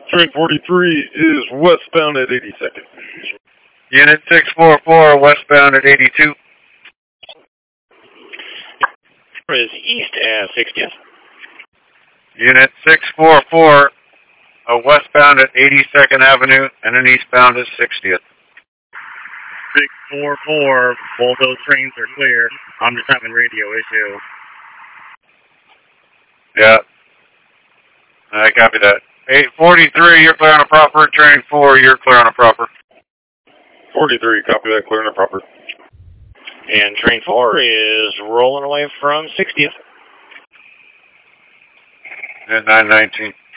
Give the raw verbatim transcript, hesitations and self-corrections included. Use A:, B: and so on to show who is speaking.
A: Train forty-three is westbound at eighty-second.
B: Unit six four four, westbound at eighty-two.
C: Is east at sixtieth.
B: Unit six four four, uh, westbound at eighty-second Avenue, and then eastbound at sixtieth.
D: six four four, both those trains are clear. I'm just having radio issues.
B: Yeah. I copy that. eight forty-three, you're clear on a proper. Train four, you're clear on a proper.
A: forty-three, copy that, clear and proper.
C: And train four is rolling away from sixtieth.
B: At nine nineteen.